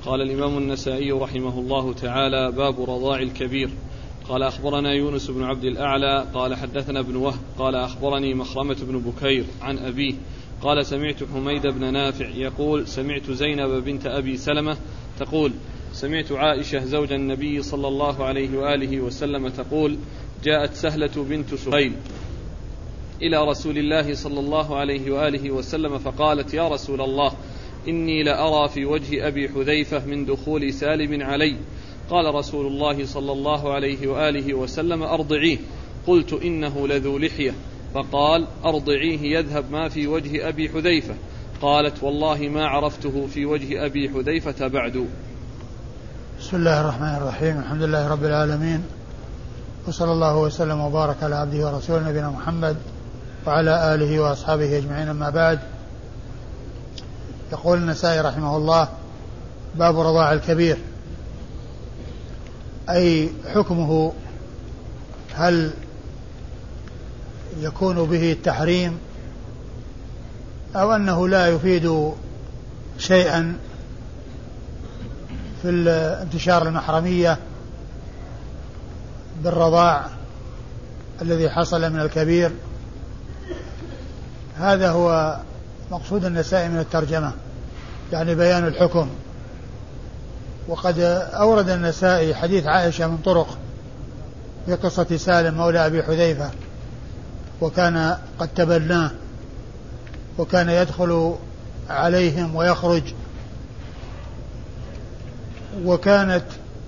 قال الإمام النسائي رحمه الله تعالى: باب رضاع الكبير. قال أخبرنا يونس بن عبد الأعلى قال حدثنا ابن وهب قال أخبرني مخرمة بن بكير عن أبيه قال: سمعت حميد بن نافع يقول: سمعت زينب بنت أبي سلمة تقول: سمعت عائشة زوج النبي صلى الله عليه وآله وسلم تقول: جاءت سهلة بنت سهيل إلى رسول الله صلى الله عليه وآله وسلم فقالت: يا رسول الله، إني لأرى في وجه أبي حذيفة من دخول سالم علي. قال رسول الله صلى الله عليه وآله وسلم: أرضعيه. قلت: إنه لذو لحية. فقال: أرضعيه يذهب ما في وجه أبي حذيفة. قالت: والله ما عرفته في وجه أبي حذيفة بعد. بسم الله الرحمن الرحيم. الحمد لله رب العالمين، وصلى الله وسلم وبارك على عبده ورسوله نبينا محمد وعلى آله وأصحابه أجمعين، أما بعد. يقول النسائي رحمه الله: باب رضاع الكبير، أي حكمه، هل يكون به التحريم أو أنه لا يفيد شيئا في انتشار المحرمية بالرضاع الذي حصل من الكبير. هذا هو مقصود النسائي من الترجمة، يعني بيان الحكم. وقد أورد النسائي حديث عائشة من طرق في قصة سالم مولى أبي حذيفة، وكان قد تبناه، وكان يدخل عليهم ويخرج، وكانت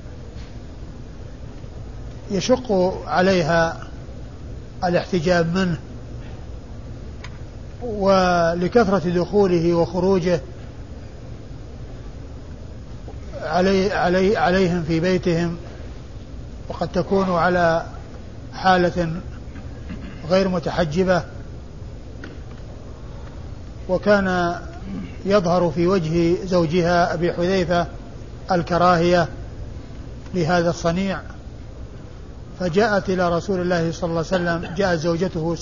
يشق عليها الاحتجاب منه، ولكثرة دخوله وخروجه عليهم في بيتهم، وقد تكون على حالة غير متحجبة، وكان يظهر في وجه زوجها أبي حذيفة الكراهية لهذا الصنيع. فجاءت إلى رسول الله صلى الله عليه وسلم، جاءت زوجته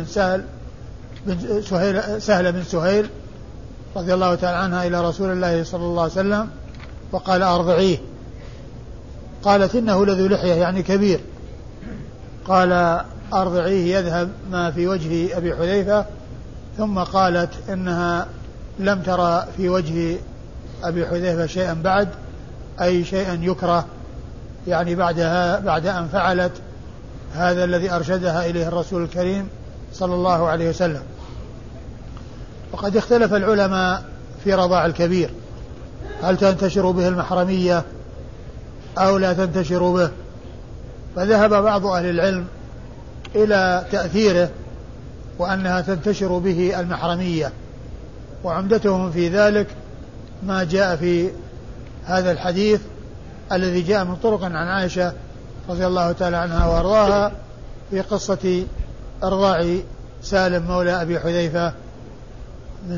سهل بن سهيل رضي الله تعالى عنها إلى رسول الله صلى الله عليه وسلم وقال: أرضعيه. قالت: إنه لذو لحية، يعني كبير. قال: أرضعيه يذهب ما في وجه أبي حذيفة. ثم قالت إنها لم ترى في وجه أبي حذيفة شيئا بعد، أي شيئا يكره، يعني بعد أن فعلت هذا الذي أرشدها إليه الرسول الكريم صلى الله عليه وسلم. وقد اختلف العلماء في رضاع الكبير، هل تنتشر به المحرمية أو لا تنتشر به؟ فذهب بعض أهل العلم إلى تأثيره، وأنها تنتشر به المحرمية، وعمدتهم في ذلك ما جاء في هذا الحديث الذي جاء من طرق عن عائشة رضي الله تعالى عنها وأرضاها في قصة إرضاع سالم مولى أبي حذيفة من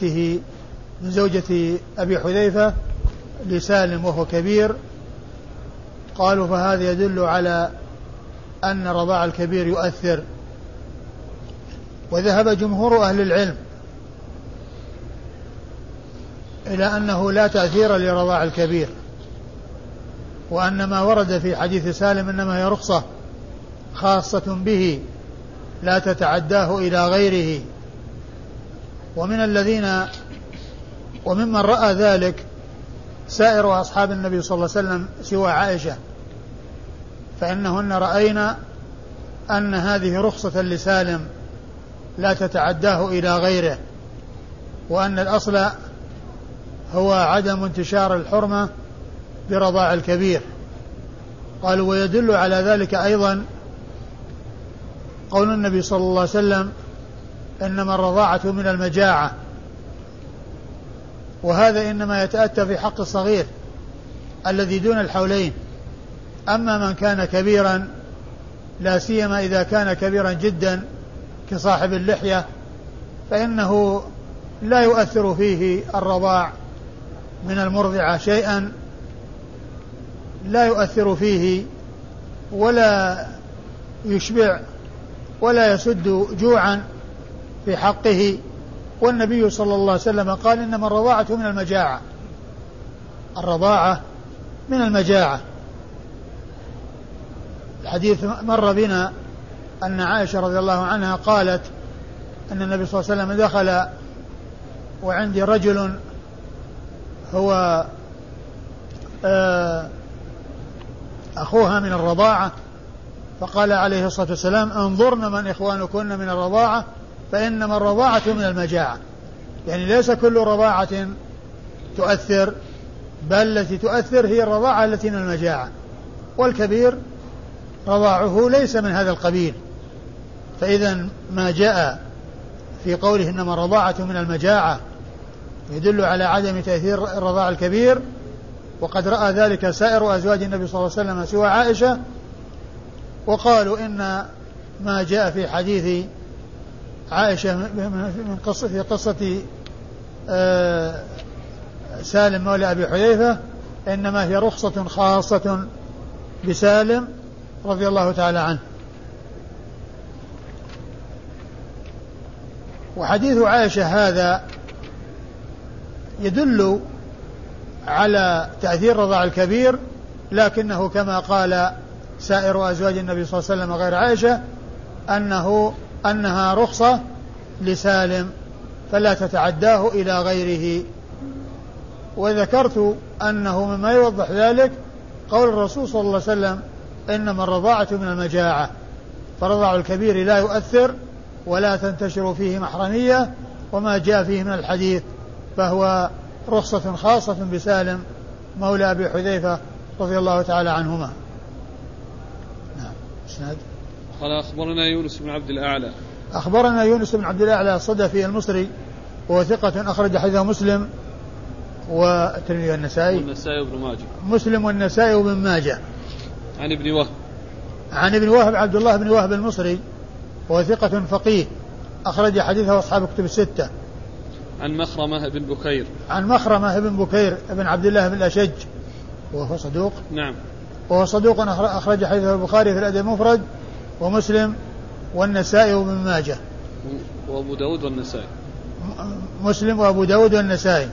زوجة أبي حذيفة لسالم وهو كبير. قالوا: فهذا يدل على أن رضاع الكبير يؤثر. وذهب جمهور أهل العلم إلى أنه لا تأثير لرضاع الكبير، وأن ما ورد في حديث سالم إنما هي رخصة خاصة به لا تتعداه إلى غيره. وممن رأى ذلك سائر أصحاب النبي صلى الله عليه وسلم سوى عائشة، فإنهن رأينا أن هذه رخصة لسالم لا تتعداه إلى غيره، وأن الأصل هو عدم انتشار الحرمة برضاع الكبير. قالوا: ويدل على ذلك أيضا قول النبي صلى الله عليه وسلم: إنما الرضاعة من المجاعة. وهذا إنما يتأتى في حق الصغير الذي دون الحولين. أما من كان كبيرا، لا سيما إذا كان كبيرا جدا كصاحب اللحية، فإنه لا يؤثر فيه الرضاع من المرضعة شيئا، لا يؤثر فيه ولا يشبع ولا يسد جوعا في حقه. والنبي صلى الله عليه وسلم قال: إنما الرضاعة من المجاعة. الرضاعة من المجاعة. الحديث مر بنا أن عائشة رضي الله عنها قالت أن النبي صلى الله عليه وسلم دخل وعندي رجل هو أخوها من الرضاعة، فقال عليه الصلاة والسلام انظرن من إخوانكن من الرضاعة فإنما الرضاعة من المجاعة. يعني ليس كل رضاعة تؤثر، بل التي تؤثر هي الرضاعة التي من المجاعة، والكبير رضاعه ليس من هذا القبيل. فإذا ما جاء في قوله إنما الرضاعة من المجاعة يدل على عدم تأثير الرضاع الكبير، وقد رأى ذلك سائر أزواج النبي صلى الله عليه وسلم سوى عائشة. وقالوا إن ما جاء في حديث عائشة في قصة سالم مولى أبي حذيفة إنما هي رخصة خاصة بسالم رضي الله تعالى عنه. وحديث عائشة هذا يدل على تأثير رضاع الكبير، لكنه كما قال سائر أزواج النبي صلى الله عليه وسلم غير عائشة أنها رخصة لسالم فلا تتعداه إلى غيره. وذكرت أنه مما يوضح ذلك قول الرسول صلى الله عليه وسلم إنما الرضاعة من المجاعة، فرضاع الكبير لا يؤثر ولا تنتشر فيه محرمية، وما جاء فيه من الحديث فهو رخصة خاصة بسالم مولى أبي حذيفة رضي الله تعالى عنهما. نعم. اسناد. قال أخبرنا يونس بن عبد الأعلى. أخبرنا يونس بن عبد الأعلى الصدفي المصري وهو ثقة أخرج حديثه مسلم والترمذي والنسائي وابن ماجه. مسلم والنسائي وابن ماجه. عن ابن وهب. عن ابن وهب عبد الله بن وهب المصري وهو ثقة فقيه أخرج حديثه أصحاب كتب الستة. عن مخرمة بن بكير. عن مخرمة بن بكير بن عبد الله بن الأشج وهو صدوق. نعم. وهو صدوق أخرج حديثه البخاري في الأدب المفرد ومسلم والنسائي وابن ماجه. وأبو داود والنسائي. مسلم وأبو داود والنسائي.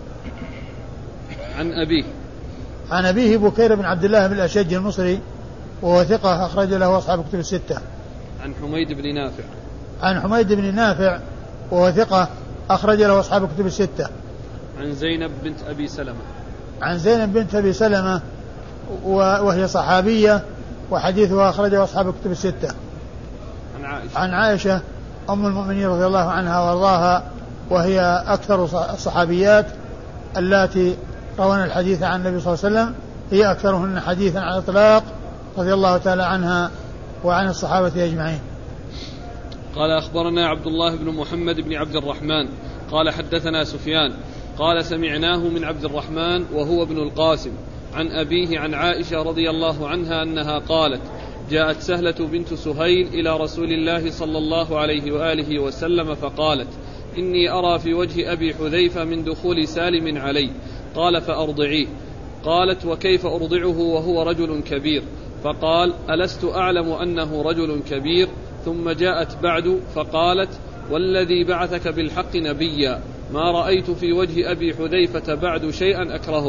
عن أبيه. عن أبيه بكير بن عبد الله بن الأشج المصري وهو ثقة أخرج له أصحاب كتب الستة. عن حميد بن نافع. عن حميد بن نافع وهو ثقة أخرج له أصحاب كتب الستة. عن زينب بنت أبي سلمة. عن زينب بنت أبي سلمة وهي صحابية وحديثها أخرجه أصحاب كتب الستة. عن عائشة. عن عائشة أم المؤمنين رضي الله عنها وارضاها، وهي أكثر الصحابيات اللاتي روان الحديث عن النبي صلى الله عليه وسلم، هي أكثرهن حديثا على الإطلاق رضي الله تعالى عنها وعن الصحابة أجمعين. قال أخبرنا عبد الله بن محمد بن عبد الرحمن قال حدثنا سفيان قال سمعناه من عبد الرحمن وهو ابن القاسم عن أبيه عن عائشة رضي الله عنها أنها قالت جاءت سهلة بنت سهيل إلى رسول الله صلى الله عليه وآله وسلم فقالت إني أرى في وجه أبي حذيفة من دخول سالم علي، قال فأرضعيه. قالت وكيف أرضعه وهو رجل كبير؟ فقال ألست أعلم أنه رجل كبير؟ ثم جاءت بعد فقالت والذي بعثك بالحق نبيا ما رأيت في وجه أبي حذيفة بعد شيئا أكرهه.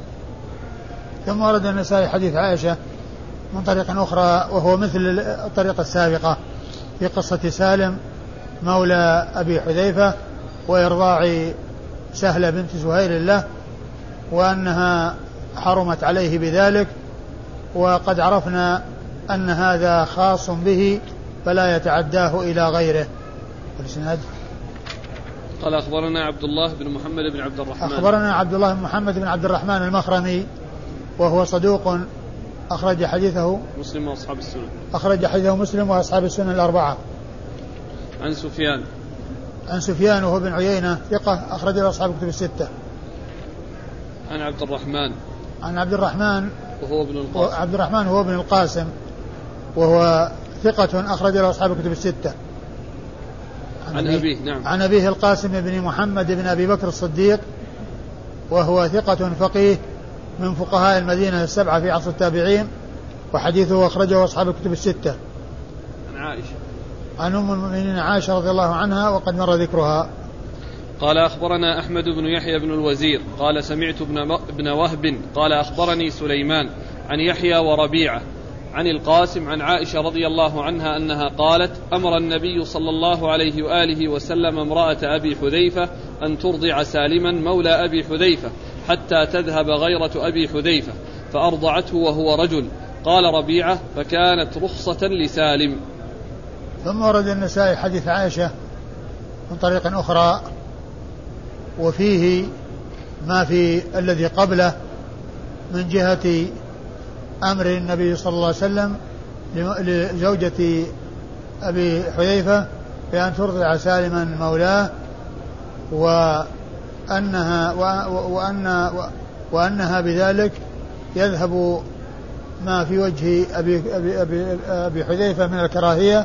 ثم ورد النسائي حديث عائشة من طريق أخرى وهو مثل الطريقة السابقة في قصة سالم مولى أبي حذيفة وإرضاع سهلة بنت سهيل له، وأنها حرمت عليه بذلك، وقد عرفنا أن هذا خاص به فلا يتعداه إلى غيره. والإسناد. قال أخبرنا عبد الله بن محمد بن عبد الرحمن. أخبرنا عبد الله بن محمد بن عبد الرحمن المخرمي وهو صدوق أخرج حديثه مسلم وأصحاب السنن. أخرج حديثه مسلم وأصحاب السنن الأربعة. عن سفيان. عن سفيان وهو بن عيينة ثقة أخرج له أصحاب الكتب الستة. عن عبد الرحمن. عن عبد الرحمن وهو ابن القاسم. عبد الرحمن هو ابن القاسم وهو ثقة أخرج له أصحاب الكتب الستة. عن أبيه. نعم. عن أبيه القاسم بن محمد بن أبي بكر الصديق وهو ثقة فقيه من فقهاء المدينة السبعة في عصر التابعين، وحديثه أخرجه أصحاب الكتب الستة. عن عائشة. عن أم المؤمنين عائشة رضي الله عنها وقد مر ذكرها. قال أخبرنا أحمد بن يحيى بن الوزير قال سمعت ابن وهب قال أخبرني سليمان عن يحيى وربيعة عن القاسم عن عائشة رضي الله عنها أنها قالت أمر النبي صلى الله عليه وآله وسلم امرأة أبي حذيفة أن ترضع سالما مولى أبي حذيفة حتى تذهب غيرة أبي حذيفة فأرضعته وهو رجل. قال ربيعة فكانت رخصة لسالم. ثم ورد النسائي حديث عائشة من طريق أخرى وفيه ما في الذي قبله من جهة أمر النبي صلى الله عليه وسلم لزوجة أبي حذيفة بأن ترضع سالما مولاه وأنها بذلك يذهب ما في وجه أبي حذيفة من الكراهية.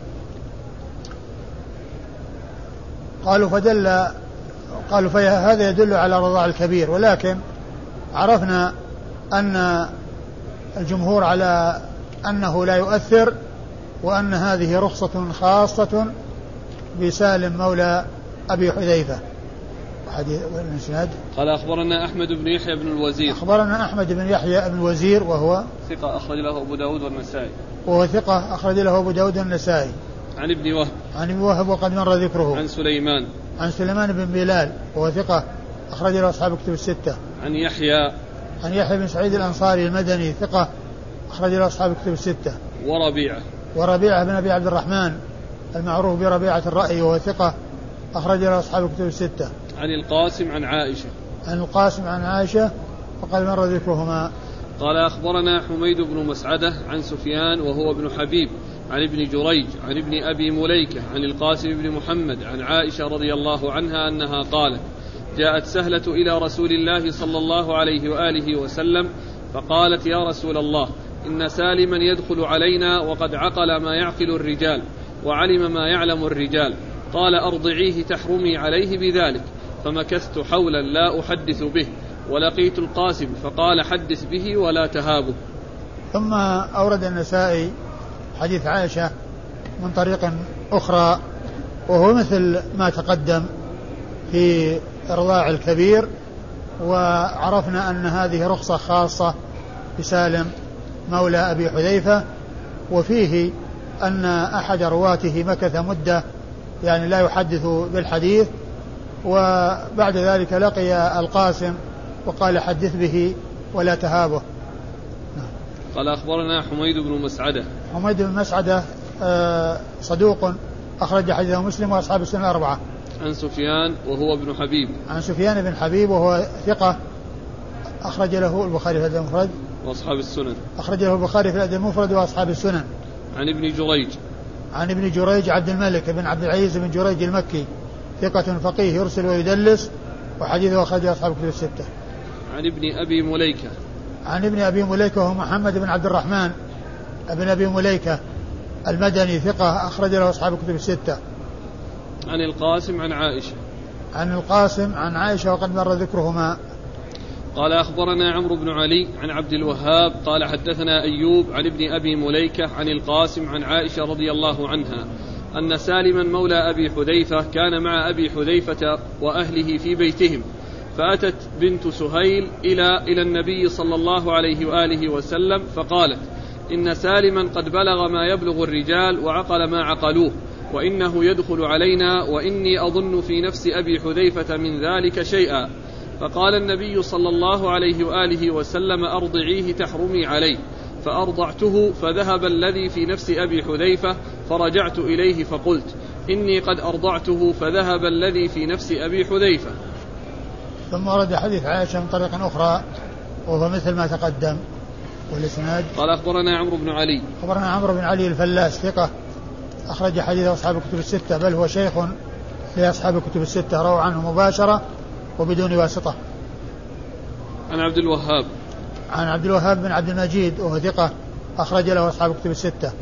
قالوا فهذا يدل على رضاع الكبير، ولكن عرفنا أن الجمهور على أنه لا يؤثر وأن هذه رخصة خاصة بسالم مولى أبي حذيفة. قال أخبرنا أحمد بن يحيى بن الوزير. أخبرنا أحمد بن يحيى بن الوزير وهو ثقة أخرج له أبو داود والنسائي. وهو ثقة أخرج له أبو داود والنسائي. عن ابن وهب. عن ابن وهب وقد مر ذكره. عن سليمان. عن سليمان بن بلال وهو ثقة أخرج له أصحاب كتب الستة. عن يحيى. عن يحيى بن سعيد الأنصاري المدني ثقة أخرج له أصحاب كتب الستة. وربيعة بن أبي عبد الرحمن المعروف بربيعة الرأي وهو ثقة أخرج له أصحاب كتب الستة. عن القاسم عن عائشة. عن القاسم عن عائشة وقد مر ذكرهما. قال أخبرنا حميد بن مسعدة عن سفيان وهو ابن حبيب عن ابن جريج عن ابن أبي مليكة عن القاسم بن محمد عن عائشة رضي الله عنها أنها قالت جاءت سهلة إلى رسول الله صلى الله عليه وآله وسلم فقالت يا رسول الله إن سالما يدخل علينا وقد عقل ما يعقل الرجال وعلم ما يعلم الرجال. قال أرضعيه تحرمي عليه بذلك. فمكثت حولا لا أحدث به ولقيت القاسم فقال حدث به ولا تهابه. ثم أورد النسائي حديث عائشة من طريق أخرى وهو مثل ما تقدم في إرضاع الكبير، وعرفنا أن هذه رخصة خاصة بسالم مولى أبي حذيفة، وفيه أن أحد رواته مكث مدة يعني لا يحدث بالحديث، وبعد ذلك لقي القاسم وقال حدث به ولا تهابه. قال أخبرنا حميد بن مسعدة. حميد بن مسعدة صدوق أخرج حديثه مسلم وأصحاب السنن الأربعة. عن سفيان وهو ابن حبيب. عن سفيان بن حبيب وهو ثقة أخرج له البخاري في الأدب المفرد وأصحاب السنن. أخرج له البخاري في الأدب المفرد وأصحاب السنن. عن ابن جريج. عن ابن جريج عبد الملك بن عبد العزيز بن جريج المكي ثقة فقيه يرسل ويدلس وحديثه أخرج أصحاب الكتب الستة. عن ابن أبي مليكة. عن ابن أبي مليكة وهو محمد بن عبد الرحمن ابن أبي مليكة المدني ثقة أخرج له أصحاب الكتب الستة. عن القاسم عن عائشة. عن القاسم عن عائشة وقد مر ذكرهما. قال أخبرنا عمرو بن علي عن عبد الوهاب قال حدثنا أيوب عن ابن أبي مليكة عن القاسم عن عائشة رضي الله عنها أن سالما مولى أبي حذيفة كان مع أبي حذيفة وأهله في بيتهم، فأتت بنت سهيل إلى النبي صلى الله عليه وآله وسلم فقالت إن سالما قد بلغ ما يبلغ الرجال وعقل ما عقلوه وإنه يدخل علينا وإني أظن في نفس أبي حذيفة من ذلك شيئا. فقال النبي صلى الله عليه وآله وسلم أرضعيه تحرمي عليه. فأرضعته فذهب الذي في نفس أبي حذيفة فرجعت إليه فقلت إني قد أرضعته فذهب الذي في نفس أبي حذيفة. ثم ورد حديث عائشة من طريق أخرى وهو مثل ما تقدم والإسناد. قال أخبرنا عمرو بن علي. أخبرنا عمرو بن علي الفلاس ثقة أخرج حديث أصحاب الكتب الستة، بل هو شيخ لأصحاب الكتب الستة روى عنه مباشرة وبدون واسطة. عن عبد الوهاب. عن عبد الوهاب بن عبد المجيد وهو ثقة أخرج له أصحاب الكتب الستة.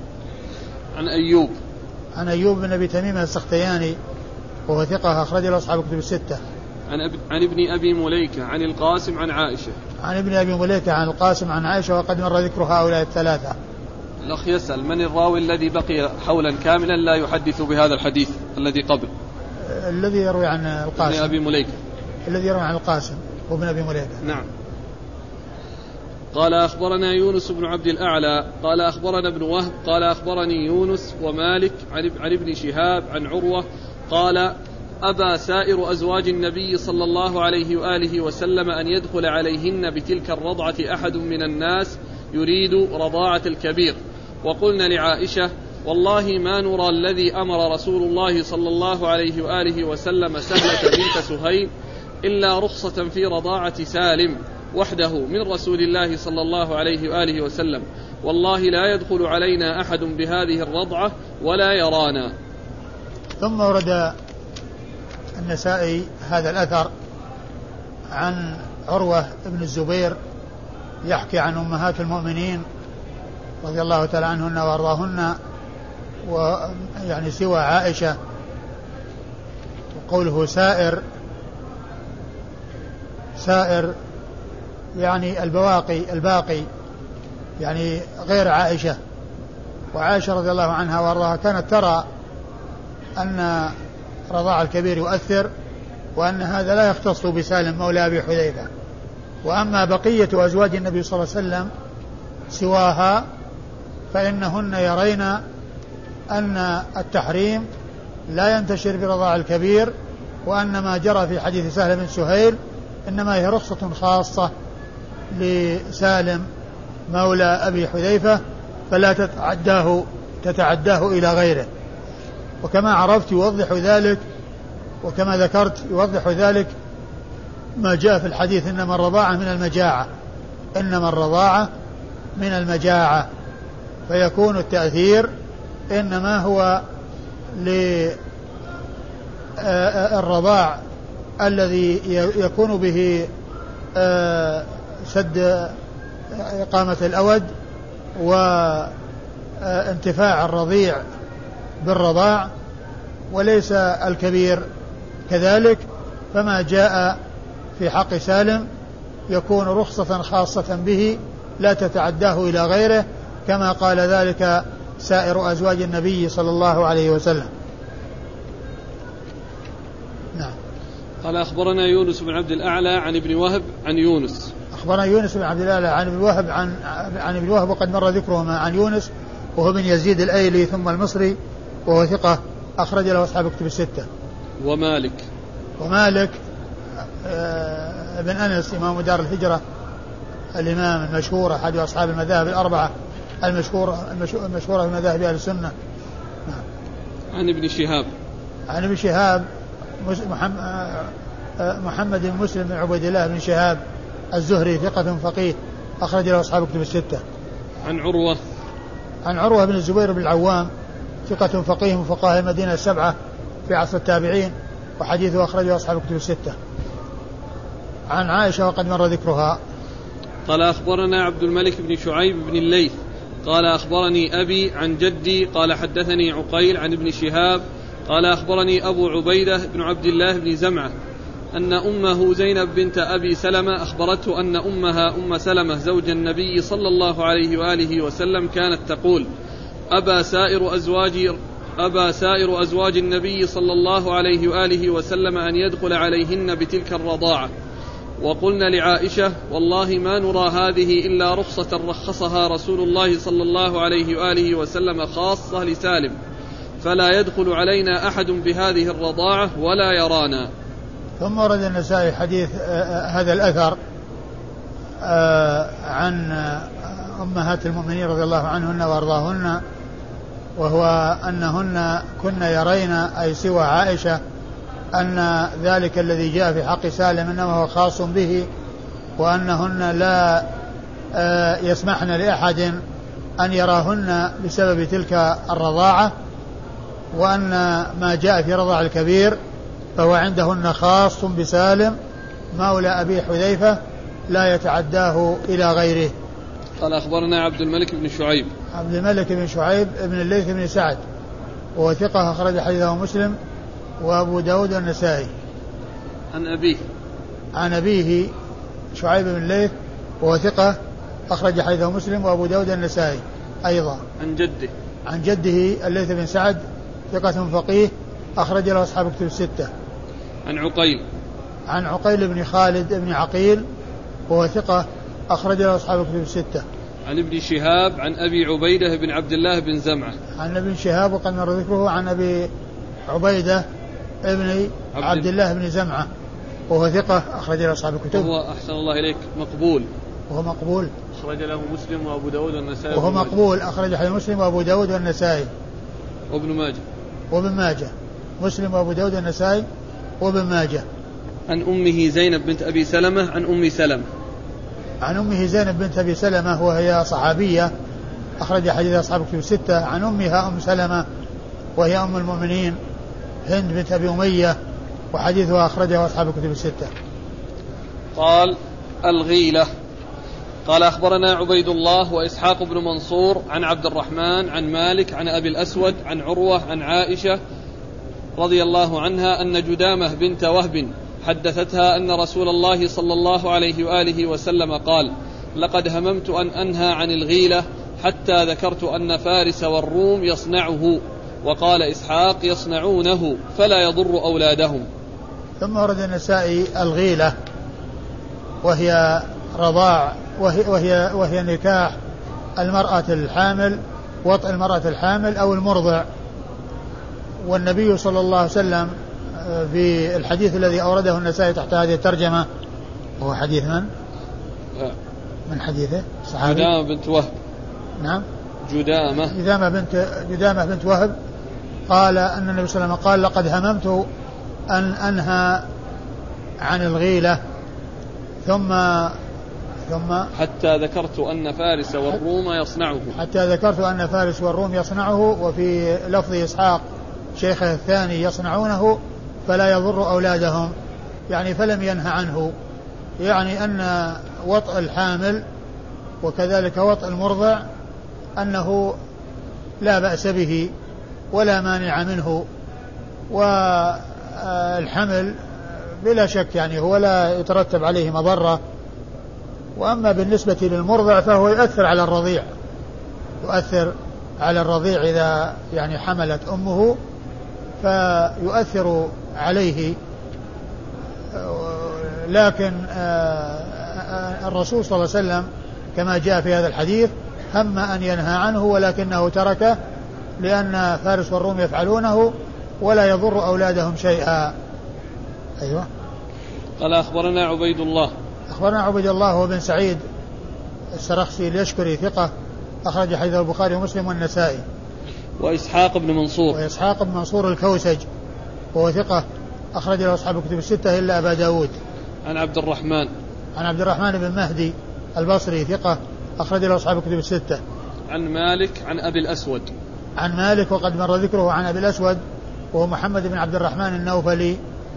عن أيوب. عن أيوب بن أبي تميم السختياني وهو ثقة أخرج له أصحاب الكتب الستة. عن ابن أبي مليكة عن القاسم عن عائشة. عن ابن أبي مليكة عن القاسم عن عائشة وقد مر ذكر هؤلاء الثلاثة. الأخ يسأل من الراوي الذي بقي حولا كاملا لا يحدث بهذا الحديث الذي قبل؟ الذي يروي عن القاسم ابن أبي مليكة، الذي يروي عن القاسم وابن أبي مليكة. نعم. قال أخبرنا يونس بن عبد الأعلى قال أخبرنا ابن وهب قال أخبرني يونس ومالك عن ابن شهاب عن عروة قال أبى سائر أزواج النبي صلى الله عليه وآله وسلم أن يدخل عليهن بتلك الرضعة أحد من الناس يريد رضاعة الكبير، وقلنا لعائشة والله ما نرى الذي أمر رسول الله صلى الله عليه وآله وسلم سهلة بنت سهيل إلا رخصة في رضاعة سالم وحده من رسول الله صلى الله عليه وآله وسلم، والله لا يدخل علينا أحد بهذه الرضعة ولا يرانا. ثم ورد النسائي هذا الأثر عن عروة بن الزبير يحكي عن أمهات المؤمنين رضي الله تعالى عنهن وأرضاهن، ويعني سوى عائشة، وقوله سائر يعني الباقي يعني غير عائشة. وعائشة رضي الله عنها وأرضاها كانت ترى أن رضاع الكبير يؤثر، وأن هذا لا يختص بسالم مولى أبي حذيفة. وأما بقية أزواج النبي صلى الله عليه وسلم سواها فإنهن يرين أن التحريم لا ينتشر برضاع الكبير، وأن ما جرى في حديث سهل بن سهيل إنما هي رخصة خاصة لسالم مولى أبي حذيفة فلا تتعداه إلى غيره. وكما عرفت يوضح ذلك وكما ذكرت يوضح ذلك ما جاء في الحديث إنما الرضاعة من المجاعة، فيكون التأثير إنما هو للرضاع الذي يكون به سد إقامة الأود وانتفاع الرضيع بالرضاع، وليس الكبير كذلك. فما جاء في حق سالم يكون رخصة خاصة به لا تتعداه إلى غيره، كما قال ذلك سائر أزواج النبي صلى الله عليه وسلم. نعم. قال أخبرنا يونس بن عبد الأعلى عن ابن وهب عن يونس. أخبرنا يونس بن عبد الأعلى عن ابن وهب عن ابن وهب وقد مر ذكره عن يونس، وهو بن يزيد الأيلي ثم المصري، وهو ثقة أخرج له أصحاب كتب الستة. ومالك ابن أنس إمام دار الهجرة الإمام المشهور أحد أصحاب المذاهب الأربعة المشهورة في مذاهب أهل السنة. عن ابن شهاب محمد بن مسلم بن عبيد الله بن شهاب الزهري ثقة فقيه أخرج له أصحاب كتب الستة. عن عروة بن الزبير بن العوام ثقة فقيه من فقهاء المدينة السبعة في عصر التابعين، وحديثه أخرجه أصحاب كتب الستة. عن عائشة وقد مر ذكرها. قال أخبرنا عبد الملك بن شعيب بن الليث قال أخبرني أبي عن جدي قال حدثني عقيل عن ابن شهاب قال أخبرني أبو عبيدة بن عبد الله بن زمعة أن أمه زينب بنت أبي سلمة أخبرته أن أمها أم سلمة زوج النبي صلى الله عليه وآله وسلم كانت تقول أبى سائر أزواج النبي صلى الله عليه وآله وسلم أن يدخل عليهن بتلك الرضاعة، وقلنا لعائشة والله ما نرى هذه إلا رخصة رخصها رسول الله صلى الله عليه وآله وسلم خاصة لسالم، فلا يدخل علينا أحد بهذه الرضاعة ولا يرانا. ثم ورد النسائي حديث هذا الأثر عن أمهات المؤمنين رضي الله عنهن وأرضاهن، وهو أنهن كن يرين أي سوى عائشة أن ذلك الذي جاء في حق سالم إنما هو خاص به، وأنهن لا يسمحن لأحد أن يراهن بسبب تلك الرضاعة، وأن ما جاء في رضاع الكبير فهو عندهن خاص بسالم مولى أبي حذيفة لا يتعداه إلى غيره. قال أخبرنا عبد الملك بن شعيب بن الليث بن سعد، وهو ثقة أخرج حديثه مسلم وأبو داود والنسائي. عن أبيه شعيب بن الليث وهو ثقة أخرج حديثه مسلم وأبو داود والنسائي أيضا. عن جده الليث بن سعد ثقة فقيه أخرج له أصحاب كتب الستة. عن عقيل بن خالد بن عقيل وهو ثقة أخرج له أصحاب كتب الستة. عن ابن شهاب عن أبي عبيدة بن عبد الله بن زمعة. عن ابن شهاب وقد مر ذكره عن أبي عبيدة ابن عبد الله بن زمعة وهو ثقة أخرج له أصحاب الكتب. وهو أحسن الله إليك مقبول. وهو مقبول أخرج له مسلم وأبو داود والنسائي. وهو مقبول أخرج له مسلم وأبو داود والنسائي وابن ماجه. مسلم وأبو داود والنسائي وابن ماجه. عن أمه زينب بنت أبي سلمة عن أم سلمة. عن أمه زينب بنت أبي سلمة وهي صحابية أخرج حديث أصحاب الكتب الستة. عن أمها أم سلمة وهي أم المؤمنين هند بنت أبي أمية وحديثها أخرجه أصحاب الكتب الستة. قال الغيلة. قال أخبرنا عبيد الله وإسحاق بن منصور عن عبد الرحمن عن مالك عن أبي الأسود عن عروة عن عائشة رضي الله عنها أن جدامة بنت وهب حدثتها أن رسول الله صلى الله عليه وآله وسلم قال: لقد هممت أن أنهى عن الغيلة حتى ذكرت أن فارس والروم يصنعه. وقال إسحاق: يصنعونه فلا يضر أولادهم. ثم ورد النسائي الغيلة وهي رضاع وهي نكاح المرأة الحامل، وطئ المرأة الحامل أو المرضع. والنبي صلى الله عليه وسلم في الحديث الذي أورده النسائي تحت هذه الترجمة هو حديث من حديثه صحابي جدامة بنت وهب. نعم جدامة بنت وهب قال أن النبي صلى الله عليه وسلم قال: لقد هممت أن أنهى عن الغيلة ثم حتى ذكرت أن فارس والروم يصنعه. وفي لفظ إسحاق شيخه الثاني يصنعونه فلا يضر أولادهم، يعني فلم ينهى عنه، يعني أن وطء الحامل وكذلك وطء المرضع أنه لا بأس به ولا مانع منه. والحمل بلا شك يعني هو لا يترتب عليه مضرة. وأما بالنسبة للمرضع فهو يؤثر على الرضيع إذا يعني حملت أمه فيؤثر عليه. لكن الرسول صلى الله عليه وسلم كما جاء في هذا الحديث هم أن ينهى عنه ولكنه تركه لأن فارس والروم يفعلونه ولا يضر أولادهم شيئا. أيوة. قال أخبرنا عبيد الله هو بن سعيد السرخسي اليشكري ثقة أخرج حديث البخاري ومسلم والنسائي. وإسحاق بن منصور الكوسج وهو ثقة أخرج له أصحاب الكتب الستة إلا أبا داود. عن عبد الرحمن بن مهدي البصري ثقة أخرج له أصحاب الكتب الستة. عن مالك عن أبي الأسود. عن مالك وقد مر ذكره عن أبي الأسود وهو محمد بن عبد الرحمن النوفلي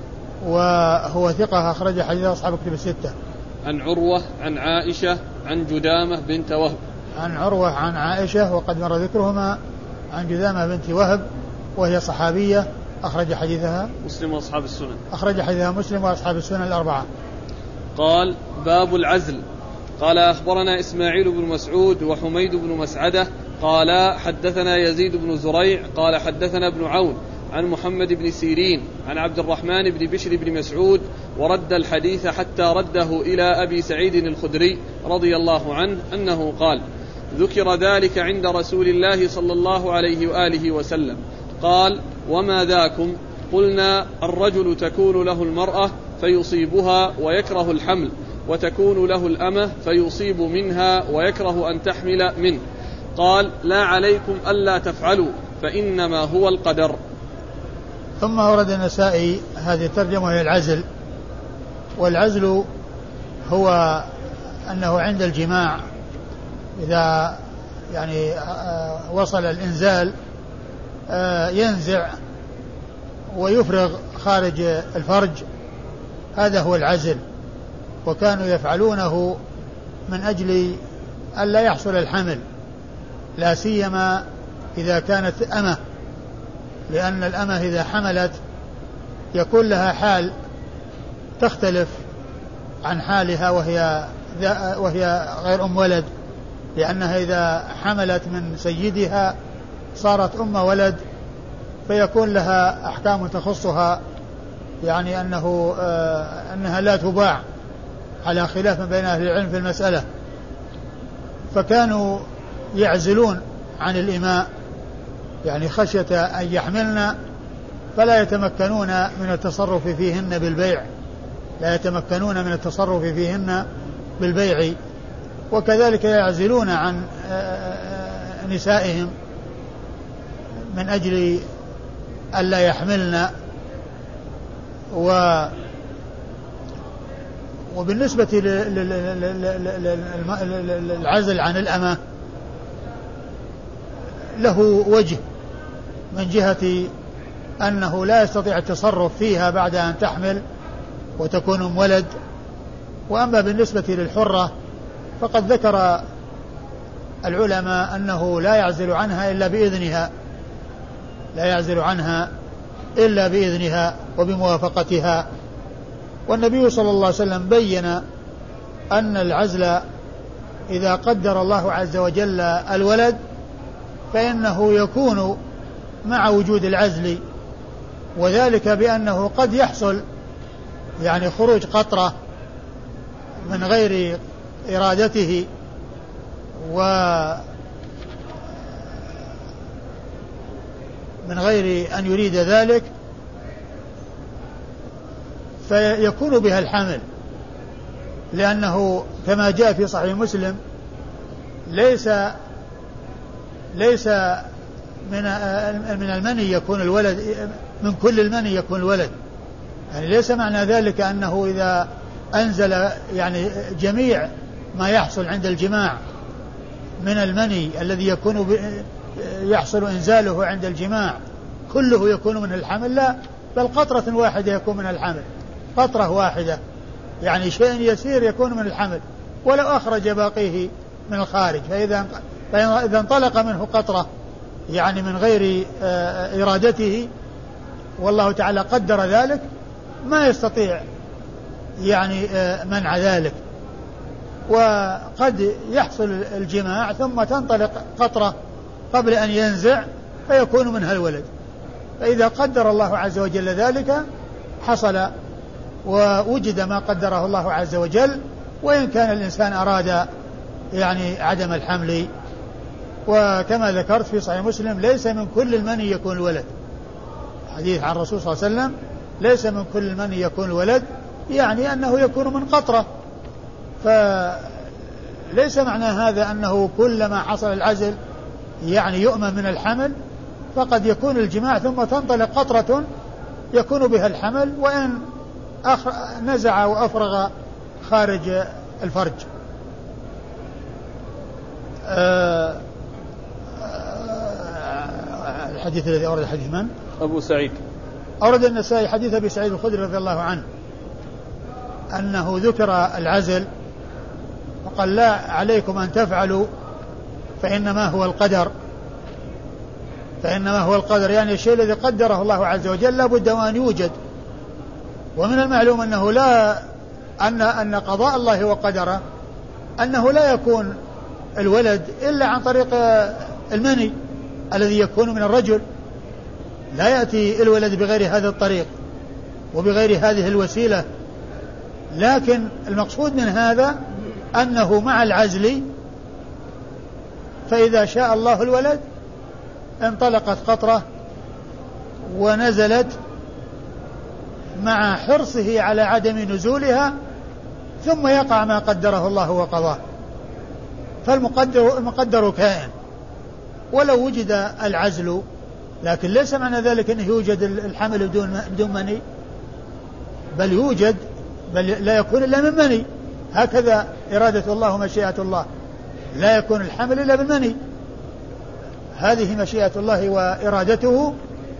وهو ثقة أخرج حديث أصحاب الكتب الستة. عن عروة عن عائشة عن جدامة بنت وهب. عن عروة عن عائشة وقد مر ذكرهما عن جدامة بنت وهب وهي صحابية أخرج حديثها مسلم وأصحاب السنن الأربعة. قال: باب العزل. قال أخبرنا إسماعيل بن مسعود وحميد بن مسعدة قال حدثنا يزيد بن زريع قال حدثنا ابن عون عن محمد بن سيرين عن عبد الرحمن بن بشر بن مسعود ورد الحديث حتى رده إلى أبي سعيد الخدري رضي الله عنه أنه قال: ذكر ذلك عند رسول الله صلى الله عليه وآله وسلم قال: وما ذاكم؟ قلنا: الرجل تكون له المرأة فيصيبها ويكره الحمل، وتكون له الأمة فيصيب منها ويكره أن تحمل منه. قال: لا عليكم ألا تفعلوا فإنما هو القدر. ثم ورد النسائي هذه الترجمة وهي العزل. والعزل هو أنه عند الجماع إذا يعني وصل الإنزال ينزع ويفرغ خارج الفرج، هذا هو العزل. وكانوا يفعلونه من أجل ألا يحصل الحمل، لا سيما إذا كانت أمة، لأن الأمة إذا حملت يكون لها حال تختلف عن حالها وهي غير أم ولد، لأنها إذا حملت من سيدها صارت أم ولد فيكون لها أحكام تخصها، يعني أنها لا تباع على خلاف من بين أهل العلم في المسألة. فكانوا يعزلون عن الإماء يعني خشية أن يحملن فلا يتمكنون من التصرف فيهن بالبيع، لا يتمكنون من التصرف فيهن بالبيع. وكذلك يعزلون عن نسائهم من أجل ألا يحملن. وبالنسبة للعزل عن الأمة له وجه من جهة أنه لا يستطيع التصرف فيها بعد أن تحمل وتكون ولد. وأما بالنسبة للحرة فقد ذكر العلماء أنه لا يعزل عنها إلا بإذنها، لا يعزل عنها إلا بإذنها وبموافقتها. والنبي صلى الله عليه وسلم بين أن العزل إذا قدر الله عز وجل الولد فإنه يكون مع وجود العزل، وذلك بأنه قد يحصل يعني خروج قطرة من غير إرادته ومن غير أن يريد ذلك فيكون بها الحمل، لأنه كما جاء في صحيح مسلم ليس من المني يكون الولد، من كل المني يكون الولد. يعني ليس معنى ذلك أنه إذا أنزل يعني جميع ما يحصل عند الجماع من المني الذي يحصل إنزاله عند الجماع كله يكون من الحمل، لا، بل قطرة واحدة يكون من الحمل، قطرة واحدة يعني شيء يسير يكون من الحمل ولو أخرج باقيه من الخارج. فإذا انطلق منه قطرة يعني من غير إرادته والله تعالى قدر ذلك ما يستطيع يعني منع ذلك. وقد يحصل الجماع ثم تنطلق قطرة قبل أن ينزع فيكون منها الولد، فإذا قدر الله عز وجل ذلك حصل ووجد ما قدره الله عز وجل، وإن كان الإنسان أراد يعني عدم الحمل. وكما ذكرت في صحيح مسلم ليس من كل المني يكون الولد، حديث عن الرسول صلى الله عليه وسلم ليس من كل المني يكون الولد، يعني أنه يكون من قطرة. فليس معنى هذا أنه كلما حصل العزل يعني يؤمن من الحمل، فقد يكون الجماع ثم تنطلق قطرة يكون بها الحمل وإن نزع وأفرغ خارج الفرج. الحديث الذي أورد حديث من؟ أبو سعيد. أورد النسائي حديث أبي سعيد الخدري رضي الله عنه أنه ذكر العزل وقال لا عليكم أن تفعلوا فإنما هو القدر، فإنما هو القدر، يعني الشيء الذي قدره الله عز وجل لا بد وأن يوجد. ومن المعلوم أنه أن قضاء الله وقدره أنه لا يكون الولد إلا عن طريق المني الذي يكون من الرجل، لا يأتي الولد بغير هذا الطريق وبغير هذه الوسيلة. لكن المقصود من هذا أنه مع العزل فإذا شاء الله الولد انطلقت قطرة ونزلت مع حرصه على عدم نزولها ثم يقع ما قدره الله وقضاه. فالمقدر كائن ولو وجد العزل، لكن ليس معنى ذلك أنه يوجد الحمل بدون مني، بل يوجد، بل لا يكون إلا من مني، هكذا إرادة الله ومشيئة الله، لا يكون الحمل إلا بالمني، هذه مشيئة الله وإرادته.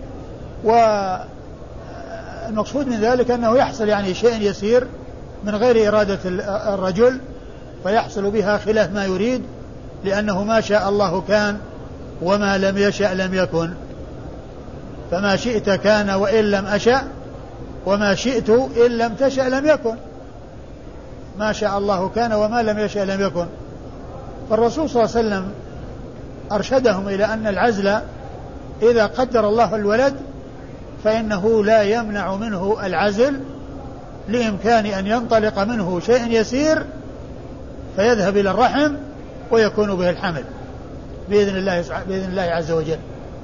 والمقصود من ذلك أنه يحصل يعني شيء يسير من غير إرادة الرجل فيحصل بها خلاف ما يريد، لأنه ما شاء الله كان وما لم يشأ لم يكن، فما شئت كان وإن لم أشأ وما شئت إن لم تشأ لم يكن، ما شاء الله كان وما لم يشأ لم يكن. فالرسول صلى الله عليه وسلم أرشدهم إلى أن العزل إذا قدر الله الولد فإنه لا يمنع منه العزل لإمكان أن ينطلق منه شيء يسير فيذهب إلى الرحم ويكون به الحمل بإذن الله عز وجل.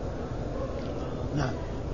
نعم.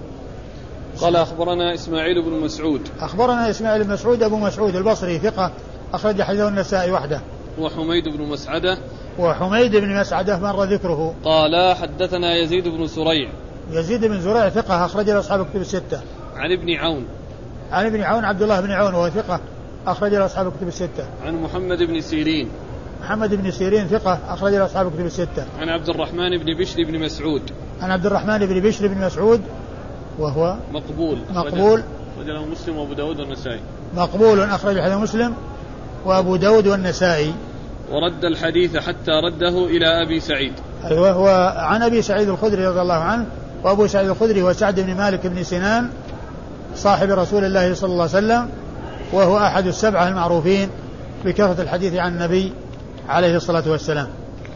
قال أخبرنا إسماعيل بن مسعود. أخبرنا إسماعيل بن مسعود أبو مسعود البصري ثقة أخرج حديثه النسائي وحده. وحميد بن مسعدة. وحميد بن مسعدة مر ذكره. قال حدثنا يزيد بن سريع. يزيد بن زريع ثقة أخرج له أصحاب الكتب الستة. عن ابن عون. عن ابن عون عبد الله بن عون وهو ثقة أخرج له أصحاب الكتب الستة. عن محمد بن سيرين. محمد بن سيرين ثقة أخرج له أصحاب الكتب الستة. عن عبد الرحمن بن بشر بن مسعود. عن عبد الرحمن بن بشر بن مسعود وهو مقبول. أخرج له مسلم وأبو داود والنسائي. مقبول أخرج حديث مسلم وأبو داود والنسائي. ورد الحديث حتى رده إلى أبي سعيد. أيوة هو عن أبي سعيد الخدري رضي الله عنه. وأبو سعيد الخدري هو سعد بن مالك بن سنان صاحب رسول الله صلى الله عليه وسلم وهو أحد السبعة المعروفين بكثرة الحديث عن النبي عليه الصلاة والسلام.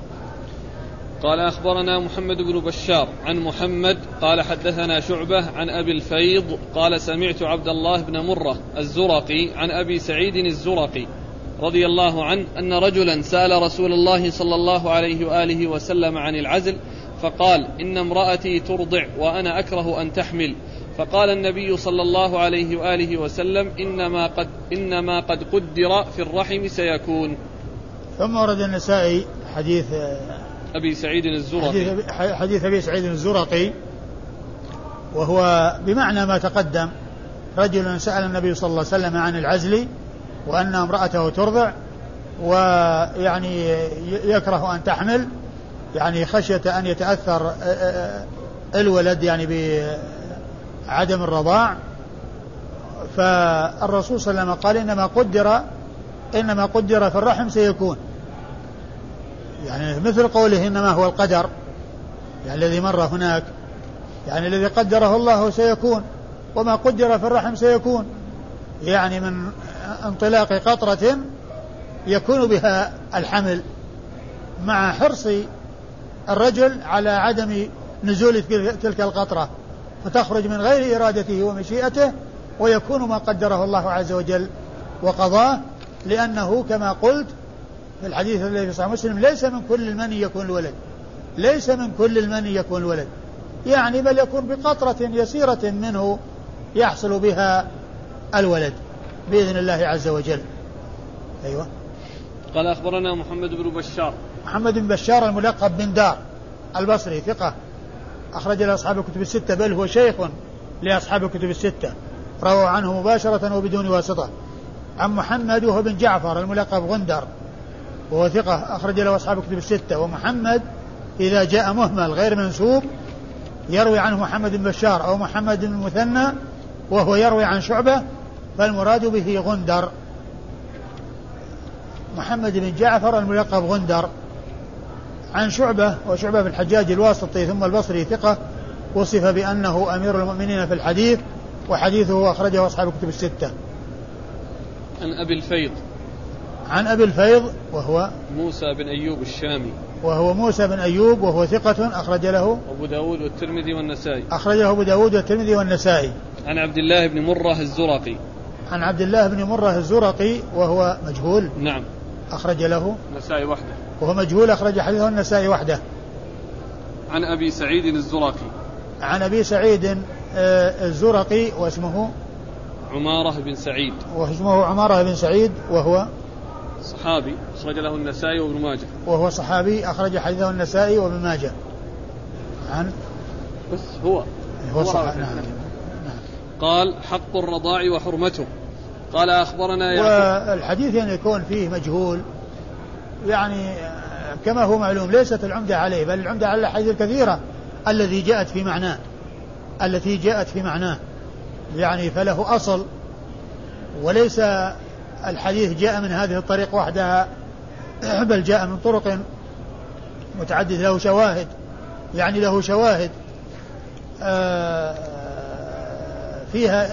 قال أخبرنا محمد بن بشار عن محمد قال حدثنا شعبة عن أبي الفيض قال سمعت عبد الله بن مرة الزرقي عن أبي سعيد الزرقي رضي الله عنه أن رجلا سأل رسول الله صلى الله عليه وآله وسلم عن العزل فقال إن امرأتي ترضع وأنا أكره أن تحمل فقال النبي صلى الله عليه وآله وسلم إنما قد قدر في الرحم سيكون. ثم ورد النسائي حديث أبي سعيد الزرقي حديث أبي سعيد الزرقي وهو بمعنى ما تقدم. رجل سأل النبي صلى الله عليه وسلم عن العزل وأن امرأته ترضع ويعني يكره أن تحمل يعني خشية أن يتأثر الولد يعني بعدم الرضاع. فالرسول صلى الله عليه وسلم قال إنما قدر في الرحم سيكون يعني مثل قوله إنما هو القدر يعني الذي مر هناك يعني الذي قدره الله سيكون وما قدر في الرحم سيكون يعني من انطلاق قطرة يكون بها الحمل مع حرص الرجل على عدم نزول تلك القطرة فتخرج من غير إرادته ومشيئته ويكون ما قدره الله عز وجل وقضاه لأنه كما قلت في الحديث الذي في صحيح مسلم ليس من كل المني يكون الولد ليس من كل المني يكون الولد يعني بل يكون بقطرة يسيرة منه يحصل بها الولد بإذن الله عز وجل. أيوة. قال أخبرنا محمد بن بشار. محمد بن بشار الملقب بن دار البصري ثقة أخرج له أصحاب الكتب الستة بل هو شيخ لأصحاب الكتب الستة رووا عنه مباشرة وبدون واسطة. عن محمد وهو بن جعفر الملقب غندر وهو ثقة أخرج له أصحاب الكتب الستة. ومحمد إذا جاء مهمل غير منسوب يروي عنه محمد بن بشار أو محمد بن المثنى وهو يروي عن شعبة فالمراد به غندر. محمد بن جعفر الملقب غندر عن شعبة وشعبة بن الحجاج الواسطي ثم البصري ثقة وصف بأنه أمير المؤمنين في الحديث وحديثه أخرجه أصحاب الكتب الستة. عن أبي الفيض. عن أبي الفيض وهو موسى بن أيوب الشامي وهو موسى بن أيوب وهو ثقة أخرج له أبو داود والترمذي والنسائي. أخرجه أبو داود والترمذي والنسائي. عن عبد الله بن مرة الزرقي. عن عبد الله بن مرة الزرقي وهو مجهول. نعم. أخرج له النسائي وحده. وهو مجهول أخرج حديثه النسائي وحده. عن أبي سعيد الزرقي. عن أبي سعيد الزرقي واسمه عمارة بن سعيد. واسمه عمارة بن سعيد وهو صحابي أخرج له النسائي وابن ماجه. وهو صحابي أخرج حديثه النسائي وابن ماجه. عن بس هو صحابي. نعم. قال حق الرضاع وحرمته. قال أخبرنا والحديث يعني يكون فيه مجهول يعني كما هو معلوم ليست العمدة عليه بل العمدة على الحديث الكثيرة التي جاءت في معناه يعني فله أصل وليس الحديث جاء من هذه الطريق وحدها بل جاء من طرق متعددة له شواهد يعني له شواهد فيها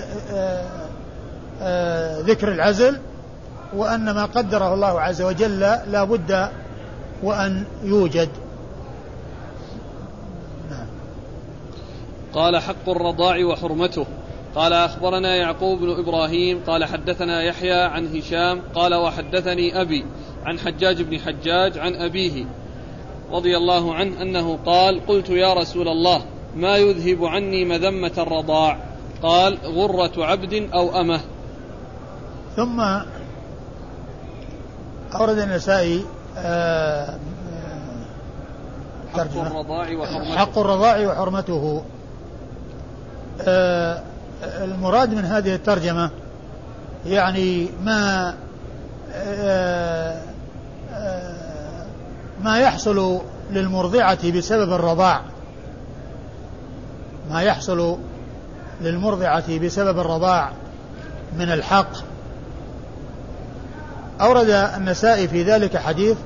ذكر العزل وأن ما قدره الله عز وجل لا بد وأن يوجد. نعم. قال حق الرضاع وحرمته. قال أخبرنا يعقوب بن إبراهيم قال حدثنا يحيى عن هشام قال وحدثني أبي عن حجاج بن حجاج عن أبيه رضي الله عنه أنه قال قلت يا رسول الله ما يذهب عني مذمة الرضاع؟ قال غرة عبد أو أمه. ثم أورد النسائي حق الرضاع وحرمته. المراد من هذه الترجمة يعني ما يحصل للمرضعة بسبب الرضاع، ما يحصل للمرضعة بسبب الرضاع من الحق. أورد النسائي في ذلك حديث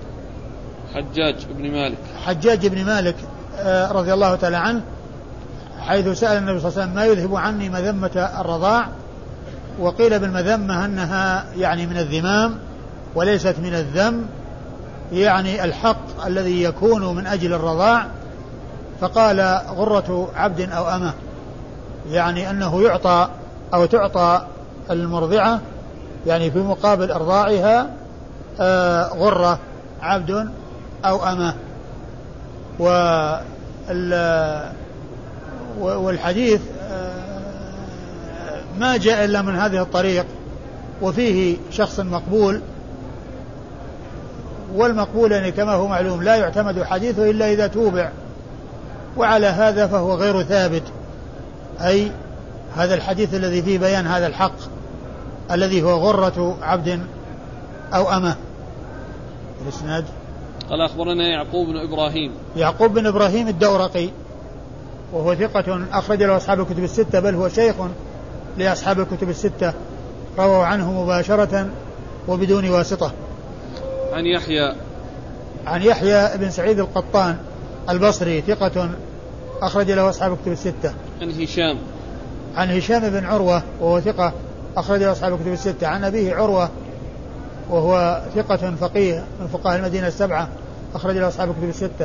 حجاج بن مالك رضي الله تعالى عنه، حيث سأل النبي صلى الله عليه وسلم ما يذهب عني مذمة الرضاع، وقيل بالمذمة أنها يعني من الذمام وليست من الذم، يعني الحق الذي يكون من أجل الرضاع. فقال غرة عبد أو أمه، يعني أنه يعطى أو تعطى المرضعة يعني في مقابل إرضاعها غرة عبد أو أمه. والحديث ما جاء إلا من هذه الطريق، وفيه شخص مقبول، والمقبول يعني كما هو معلوم لا يعتمد حديثه إلا إذا توبع، وعلى هذا فهو غير ثابت، أي هذا الحديث الذي فيه بيان هذا الحق الذي هو غرة عبد أو أمه. الإسناد قال أخبرنا يعقوب بن إبراهيم الدورقي، وهو ثقة أخرج له أصحاب الكتب الستة، بل هو شيخ لأصحاب الكتب الستة، رووا عنه مباشرة وبدون واسطة. عن يحيى بن سعيد القطان البصري، ثقة أخرج له أصحاب الكتب الستة. عن هشام بن عروة، وهو ثقة أخرج له أصحاب الكتب الستة. عن أبيه عروة، وهو ثقة فقيه من فقهاء المدينة السبعة، أخرج له أصحاب الكتب الستة.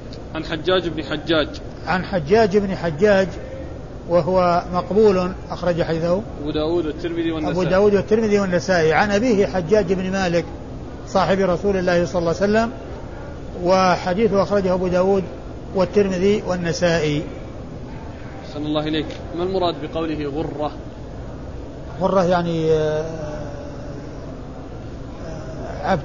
عن حجاج بن حجاج، وهو مقبول، أخرج حديثه أبو داود والترمذي والنسائي. عن أبيه حجاج بن مالك صاحب رسول الله صلى الله عليه وسلم، وحديثه أخرجه أبو داود والترمذي والنسائي. صلى الله إليك، ما المراد بقوله غرة؟ غرة يعني عبد،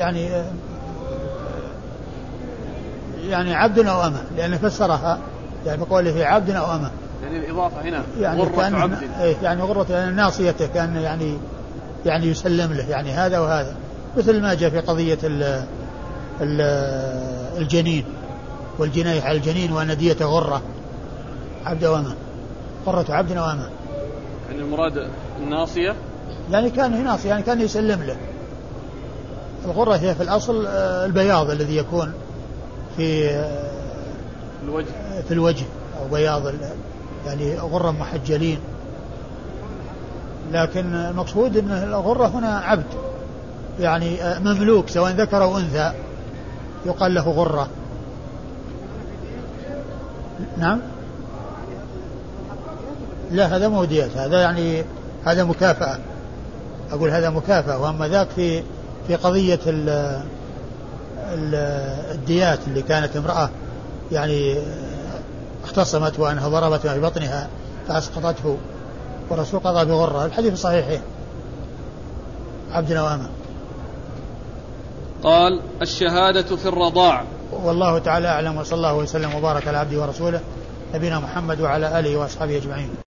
يعني عبد أو أمة، لأنه فسرها يعني بقوله عبد أو أمة، يعني الإضافة هنا يعني غرة عبد، يعني غرة يعني ناصيته، كان يعني يسلم له يعني هذا وهذا، مثل ما جاء في قضية الجنين والجناية على الجنين وأن دية غرة عبد أو أمة، غرة عبد أو أمة، يعني المراد الناصية، يعني كان ناصية، يعني كان يسلم له. الغرة هي في الأصل البياض الذي يكون في الوجه أو بياض، يعني غرة محجلين، لكن المقصود أن الغرة هنا عبد، يعني مملوك سواء ذكر أو أنثى يقال له غرة. نعم، لا هذا مو ديات، هذا يعني هذا مكافأة، أقول هذا مكافأة، وأما ذاك في قضية الديات اللي كانت امرأة يعني اختصمت وأنها ضربت في بطنها فأسقطته والرسول قضى بغرة، الحديث صحيح عبد وأمة. قال الشهادة في الرضاع. والله تعالى أعلم، وصلى الله وسلم وبارك على عبده ورسوله نبينا محمد وعلى آله وأصحابه أجمعين.